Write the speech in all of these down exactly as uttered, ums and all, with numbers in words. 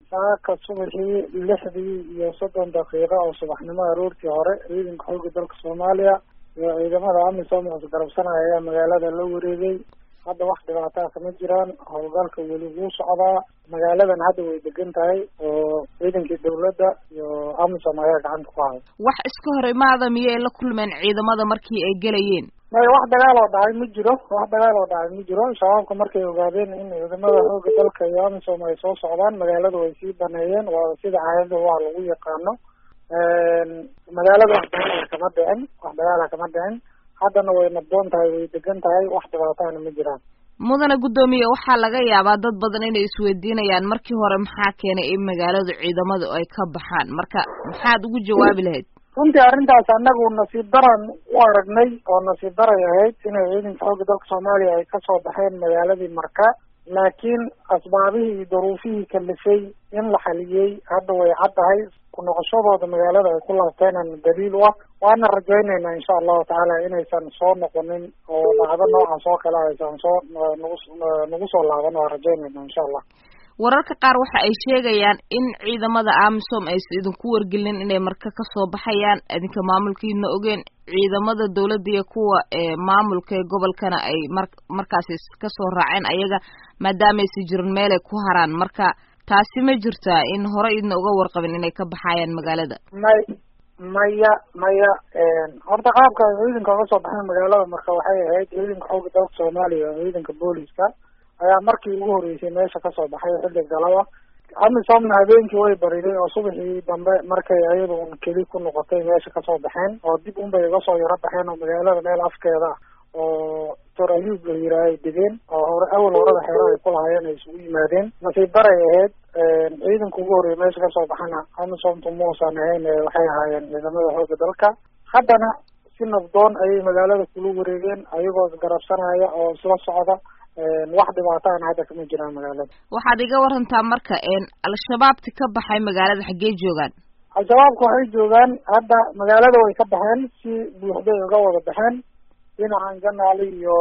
saaka subaxii lixdii iyo soddon daqiiqo oo subaxnimo aroortii hore ciidanka xoogga dalka Soomaaliya iyo ciidamada amisom oo garabsanaya ayaa magaalada la wareegay. hadda wax dhibaato ah kama jiraan, howlgalka weli wuu socdaa. magaaladan hadda way degan tahay oo ciidankii dawladda iyo amisom ayaa gacanta ku haya. wax iska hor imaada miyay la kulmeen ciidamada markii ay gelayeen? may wax dagaal oo dhacay ma jiro wax dagaal oo dhacay ma jiro shabaabka markay ogaadeen in ciidamada xoogga dalka iyo amisom ay soo socdaan magaalada way sii baneeyeen. waa sida caadada waa lagu yaqaano. magaalada wax dagaal kama dhicin wax dagaal kama dhicin haddana way nabdoon tahay, way degan tahay, wax dhibaatahana ma jiraan. mudane guddoomiye, waxaa laga yaabaa dad badan inay isweydiinayaan markii hore maxaa keenay in magaaladu ciidamadu ay ka baxaan, marka maxaad ugu jawaabi lahayd? runtii arrintaas annagu nasiib daran u aragnay oo nasiib daray ahayd inay ciidanka xoogga dalka Soomaaliya ay kasoo baxeen magaaladii Marka, laakiin asbaabihii iyo duruufihii kalifay in la xaliyey hadda way caddahay. ku noqoshadooda magaalada ay ku laabteen daliil u ah. waana rajaynaynaa insha allahu tacaala inaysan soo noqonin oo dhacdo noocaas oo kale aysan soo nagu nagu soo laaban. waa rajaynaynaa insha allah. wararka qaar waxa ay sheegayaan in ciidamada amisom aysan idinku wargelin inay Marka kasoo baxayaan, idinka maamulkiina ogeen, ciidamada dawladda iyo kuwa ee maamulka ee gobolkana ay mar markaas kasoo raaceen ayaga maadaama aysan jirin meel ay ku haraan. marka taasi ma jirtaa in hore idna uga warqabin inay ka baxayaan magaalada? may maya maya horta qaabka ciidanka uga soo baxeen magaalada Marka waxay ahayd ciidanka xoogga dalka Soomaaliya oo ciidanka booliska ayaa markii ugu horeysay meesha kasoo baxay xilli galaba. amisomna habeenkii way bariday oo subaxii dambe markay ayadu un keli ku noqotay meesha kasoo baxeen oo dib unbay uga soo yaro baxeen oo magaalada meel afkeeda oo Doctor Ayub la yiraahdo ay degeen oo hore awal horada xeero ay ku lahaayeen ay isugu yimaadeen. nasiib daray ahayd ciidanka ugu horeeyay meesha kasoo baxana amisomtu muusan ahayn, waxay ahaayeen ciidamada xoogga dalka. haddana si nabdoon ayay magaalada kula wareegeen ayagoo garabsanaya oo isla socda. wax dhibaatahana hadda kama jiraan magaalada. waxaad iga warantaa marka al-shabaabti ka baxay magaalada xaggee joogaan? al-shabaabka waxay joogaan hadda magaalada way ka baxeen, si buuxday uga wada baxeen. dhinacan Janaali iyo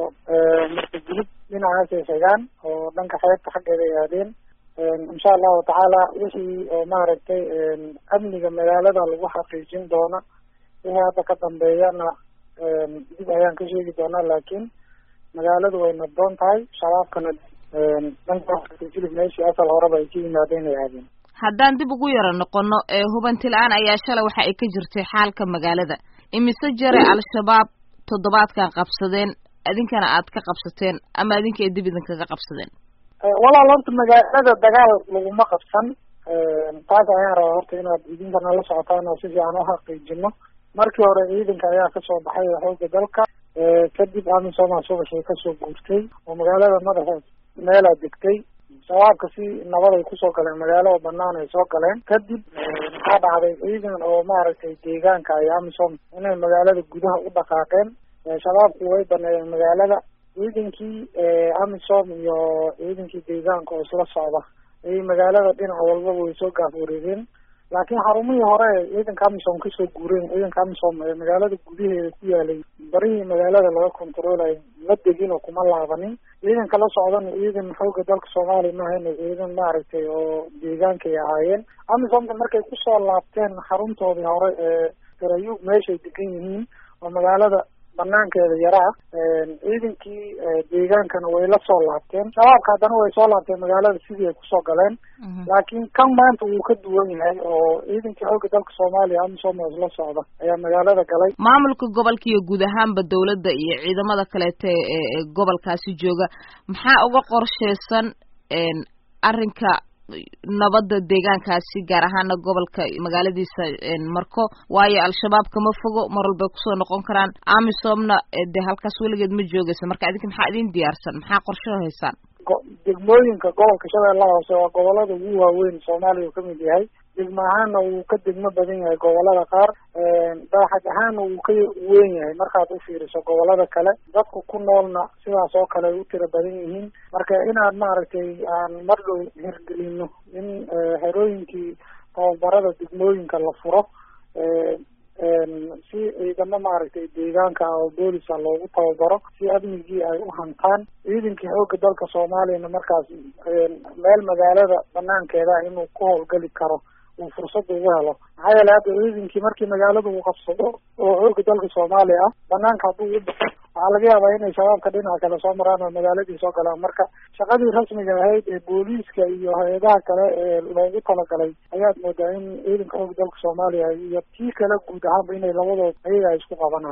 Marka Gudub dhinacaasay xigaan oo dhanka xeebta xaggeeda ay aadeen. insha allahu tacaala wixii oo maaragtay amniga magaalada lagu xaqiijin doona wixii hadda ka dambeeyana dib ayaan ka sheegi doonaa, laakiin magaaladu way nabdoon tahay. shabaabkana dhanka jilib meeshii asal horeba ay ka yimaadeen ay aadeen. haddaan dib ugu yaro noqono hubanti la-aan ayaa shalay waxa ay ka jirtay xaalka magaalada. imise jere al-shabaab toddobaadkan qabsadeen idinkana aad ka qabsateen ama idinka ay dib idinkaga qabsadeen? walaal horta magaalada dagaal laguma qabsan. taas ayaan rabaa horta inaad idinkana la socotaan oo si fiican u xaqiijino. markii hore ciidanka ayaa kasoo baxay xoogga dalka, kadib amisom subaxii kasoo guurtay oo magaalada madaxeed meelaa degtay. shabaabka si nabad ay kusoo galeen magaalo oo banaan ay soo galeen. kadib maxaa dhacday ciidan oo maaragtay deegaanka ay amisom inay magaalada gudaha u dhaqaaqeen. shabaabku way baneeyeen magaalada. ciidankii amisom iyo ciidankii deegaanka oo isla socda ayay magaalada dhinac walbaba way soo gaaf wareegeen. laakiin xarumihii hore ciidanka amisom kasoo guureen, ciidanka amisom ee magaalada gudaheeda ku yaalay barihii magaalada laga controlay ma degin oo kuma laabanin. ciidanka la socdana ciidan xoogga dalka Soomaaliya ma ahayn, ciidan maaragtay oo deegaanka ay ahaayeen. amisomka markay kusoo laabteen xaruntoodii hore ee Darayub meeshay degan yihiin oo magaalada banaankeeda yaraa, ciidankii deegaankana way la soo laabteen. shabaabka haddana way soo laabteen magaalada sidii ay kusoo galeen. laakiin kan maanta wuu ka duwan yahay oo ciidankii xoogga dalka Soomaaliya amisom oo isla socda ayaa magaalada galay. maamulka gobolka iyo guud ahaanba dawladda iyo ciidamada kaleete ee gobolkaasi jooga maxaa uga qorsheysan arrinka nabadda deegaankaasi gaar ahaana gobolka magaaladiisa Marko? waayo al-shabaab kama fogo, mar walbay kusoo noqon karaan. amisomna dee halkaas weligeed ma joogaysa. marka idinka maxaa idin diyaarsan, maxaa qorsho haysaan? degmooyinka gobolka Shabeellaha Hoose waa gobolada ugu waaweyn Soomaaliya uu kamid yahay. degmo ahaana wuu ka degmo badan yahay gobolada qaar. baaxad ahaana wuu ka weyn yahay markaad u fiiriso gobolada kale. dadku ku noolna sidaas oo kale ay u tiro badan yihiin. marka inaad maaragtay aan mar dhow hirgelino in xerooyinkii tababarada degmooyinka la furo. si ciidamo maaragtay deegaanka oo boolisa loogu tababaro si amnigii ay u hantaan ciidankii xoogga dalka soomaaliyana markaas meel magaalada banaankeeda inuu ku howlgali karo uu fursad ugu helo maxaa yeele hadda ciidankii markii magaalada uu qabsado oo xoogga dalka soomaaliya ah banaanka hadduu u baxo waxaa laga yaabaa inay shabaabka dhinaca kale soo maraan oo magaaladii soo galaan marka shaqadii rasmiga ahayd ee booliiska iyo hay-adaha kale ee loogu talagalay ayaad moodaa in ciidanka xoogga dalka soomaaliya iyo tii kale guud ahaanba inay labadood ayaga ay isku qabanaan.